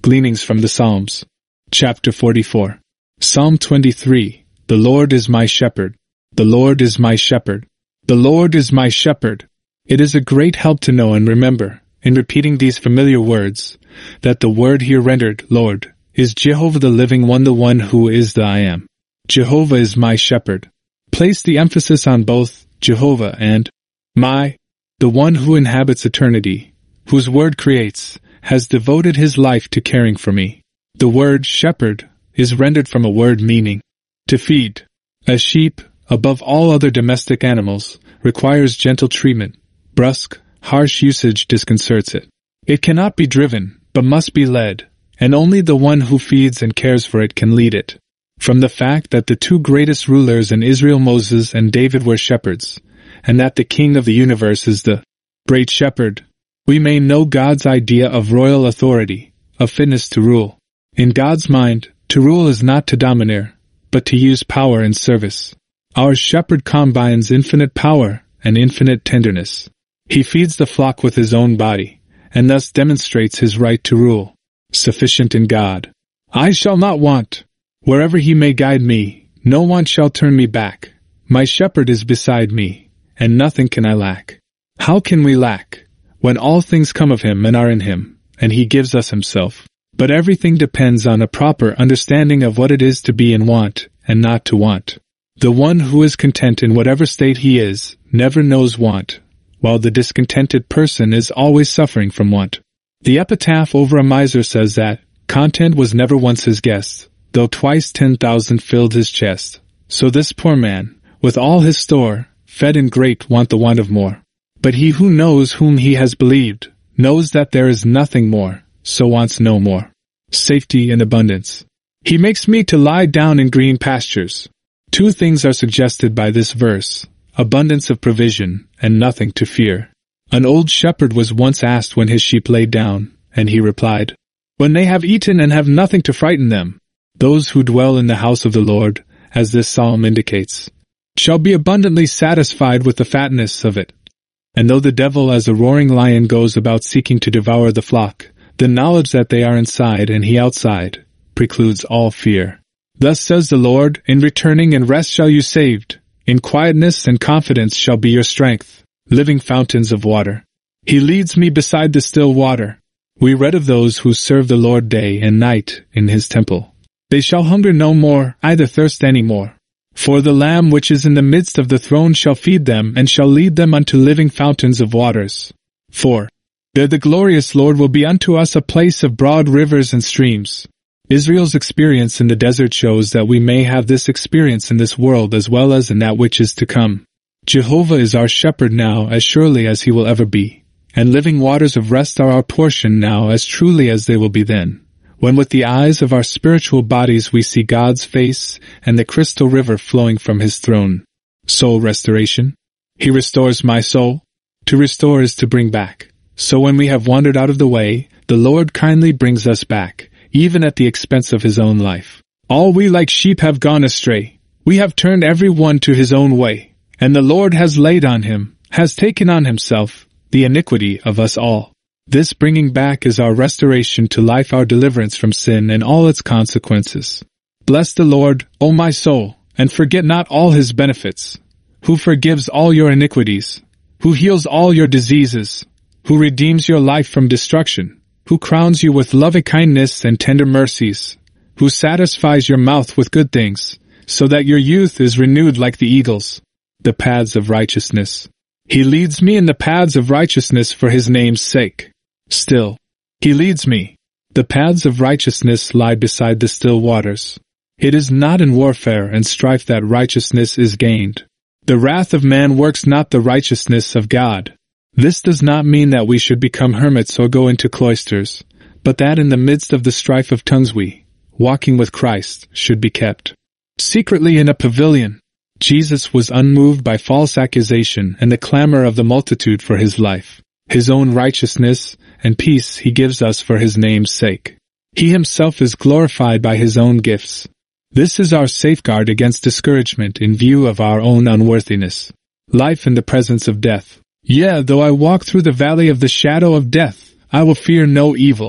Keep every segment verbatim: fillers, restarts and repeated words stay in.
Gleanings from the Psalms. Chapter forty-four. Psalm twenty-three. The Lord is my shepherd. The Lord is my shepherd. The Lord is my shepherd. It is a great help to know and remember, in repeating these familiar words, that the word here rendered, Lord, is Jehovah the living one, the one who is the I am. Jehovah is my shepherd. Place the emphasis on both Jehovah and my, the one who inhabits eternity, whose word creates, has devoted his life to caring for me. The word shepherd is rendered from a word meaning to feed. A sheep, above all other domestic animals, requires gentle treatment. Brusque, harsh usage disconcerts it. It cannot be driven, but must be led, and only the one who feeds and cares for it can lead it. From the fact that the two greatest rulers in Israel, Moses and David, were shepherds, and that the King of the universe is the great shepherd, we may know God's idea of royal authority, of fitness to rule. In God's mind, to rule is not to domineer, but to use power in service. Our shepherd combines infinite power and infinite tenderness. He feeds the flock with his own body, and thus demonstrates his right to rule. Sufficient in God. I shall not want. Wherever he may guide me, no want shall turn me back. My shepherd is beside me, and nothing can I lack. How can we lack, when all things come of him and are in him, and he gives us himself? But everything depends on a proper understanding of what it is to be in want, and not to want. The one who is content in whatever state he is, never knows want, while the discontented person is always suffering from want. The epitaph over a miser says that, content was never once his guest, though twice ten thousand filled his chest. So this poor man, with all his store, fed in great want the want of more. But he who knows whom he has believed, knows that there is nothing more, so wants no more. Safety and abundance. He makes me to lie down in green pastures. Two things are suggested by this verse, abundance of provision, and nothing to fear. An old shepherd was once asked when his sheep lay down, and he replied, when they have eaten and have nothing to frighten them. Those who dwell in the house of the Lord, as this psalm indicates, shall be abundantly satisfied with the fatness of it. And though the devil as a roaring lion goes about seeking to devour the flock, the knowledge that they are inside and he outside precludes all fear. Thus says the Lord, in returning and rest shall you saved, in quietness and confidence shall be your strength, living fountains of water. He leads me beside the still water. We read of those who serve the Lord day and night in his temple. They shall hunger no more, either thirst any more. For the Lamb which is in the midst of the throne shall feed them, and shall lead them unto living fountains of waters. For there the glorious Lord will be unto us a place of broad rivers and streams. Israel's experience in the desert shows that we may have this experience in this world as well as in that which is to come. Jehovah is our shepherd now as surely as he will ever be, and living waters of rest are our portion now as truly as they will be then, when with the eyes of our spiritual bodies we see God's face and the crystal river flowing from his throne. Soul restoration. He restores my soul. To restore is to bring back. So when we have wandered out of the way, the Lord kindly brings us back, even at the expense of his own life. All we like sheep have gone astray. We have turned every one to his own way, and the Lord has laid on him, has taken on himself, the iniquity of us all. This bringing back is our restoration to life, our deliverance from sin and all its consequences. Bless the Lord, O my soul, and forget not all his benefits, who forgives all your iniquities, who heals all your diseases, who redeems your life from destruction, who crowns you with loving kindness and tender mercies, who satisfies your mouth with good things, so that your youth is renewed like the eagles. The paths of righteousness. He leads me in the paths of righteousness for his name's sake. Still, he leads me. The paths of righteousness lie beside the still waters. It is not in warfare and strife that righteousness is gained. The wrath of man works not the righteousness of God. This does not mean that we should become hermits or go into cloisters, but that in the midst of the strife of tongues we, walking with Christ, should be kept secretly in a pavilion. Jesus was unmoved by false accusation and the clamor of the multitude for his life. His own righteousness and peace he gives us for his name's sake. He himself is glorified by his own gifts. This is our safeguard against discouragement in view of our own unworthiness. Life in the presence of death. Yea, though I walk through the valley of the shadow of death, I will fear no evil,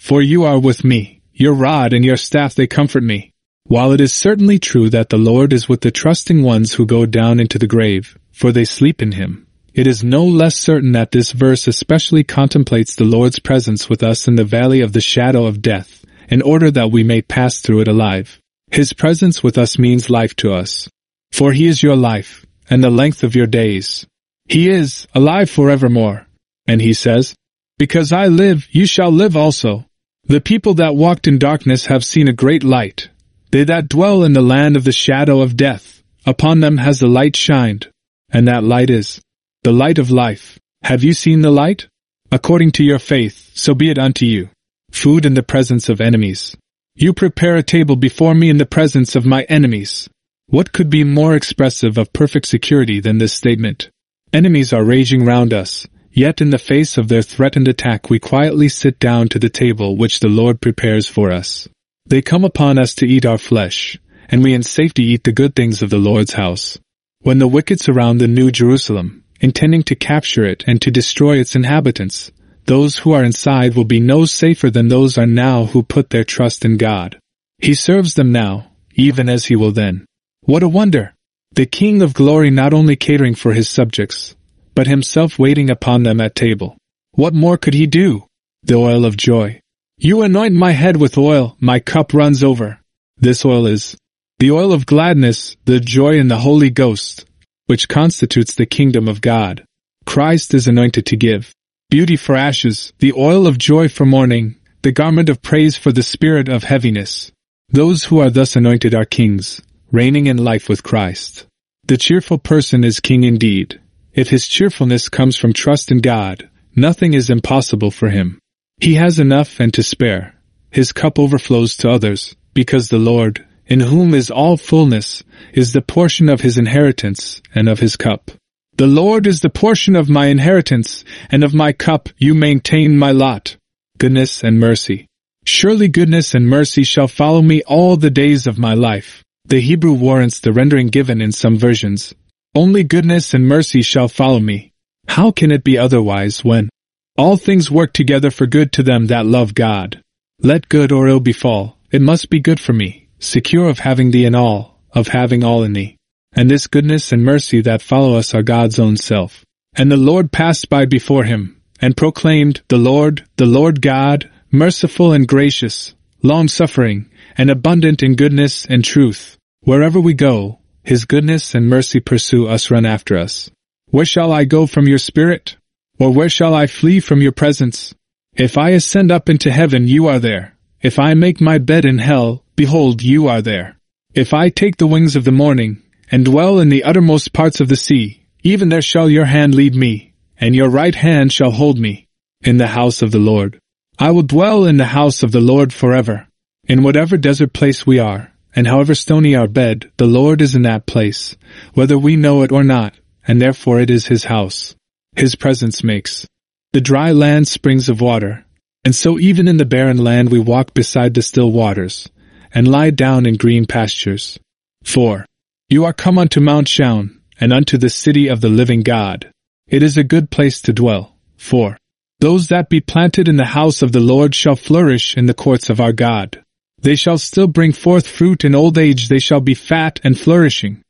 for you are with me, your rod and your staff they comfort me. While it is certainly true that the Lord is with the trusting ones who go down into the grave, for they sleep in him, it is no less certain that this verse especially contemplates the Lord's presence with us in the valley of the shadow of death, in order that we may pass through it alive. His presence with us means life to us. For he is your life, and the length of your days. He is alive forevermore. And he says, because I live, you shall live also. The people that walked in darkness have seen a great light. They that dwell in the land of the shadow of death, upon them has the light shined. And that light is the light of life. Have you seen the light? According to your faith, so be it unto you. Food in the presence of enemies. You prepare a table before me in the presence of my enemies. What could be more expressive of perfect security than this statement? Enemies are raging round us, yet in the face of their threatened attack we quietly sit down to the table which the Lord prepares for us. They come upon us to eat our flesh, and we in safety eat the good things of the Lord's house. When the wicked surround the New Jerusalem, intending to capture it and to destroy its inhabitants, those who are inside will be no safer than those are now who put their trust in God. He serves them now, even as he will then. What a wonder! The King of glory not only catering for his subjects, but himself waiting upon them at table. What more could he do? The oil of joy. You anoint my head with oil, my cup runs over. This oil is the oil of gladness, the joy in the Holy Ghost, which constitutes the kingdom of God. Christ is anointed to give beauty for ashes, the oil of joy for mourning, the garment of praise for the spirit of heaviness. Those who are thus anointed are kings, reigning in life with Christ. The cheerful person is king indeed. If his cheerfulness comes from trust in God, nothing is impossible for him. He has enough and to spare. His cup overflows to others, because the Lord, in whom is all fullness, is the portion of his inheritance and of his cup. The Lord is the portion of my inheritance, and of my cup you maintain my lot. Goodness and mercy. Surely goodness and mercy shall follow me all the days of my life. The Hebrew warrants the rendering given in some versions. Only goodness and mercy shall follow me. How can it be otherwise when all things work together for good to them that love God? Let good or ill befall, it must be good for me, secure of having thee in all, of having all in thee. And this goodness and mercy that follow us are God's own self. And the Lord passed by before him, and proclaimed, The Lord, the Lord God, merciful and gracious, long-suffering, and abundant in goodness and truth. Wherever we go, his goodness and mercy pursue us, run after us. Where shall I go from your spirit? Or where shall I flee from your presence? If I ascend up into heaven, you are there. If I make my bed in hell, behold, you are there. If I take the wings of the morning, and dwell in the uttermost parts of the sea, even there shall your hand lead me, and your right hand shall hold me. In the house of the Lord. I will dwell in the house of the Lord forever. In whatever desert place we are, and however stony our bed, the Lord is in that place, whether we know it or not, and therefore it is his house. His presence makes the dry land springs of water, and so even in the barren land we walk beside the still waters, and lie down in green pastures. four. You are come unto Mount Shaun, and unto the city of the living God. It is a good place to dwell. four. Those that be planted in the house of the Lord shall flourish in the courts of our God. They shall still bring forth fruit in old age, they shall be fat and flourishing.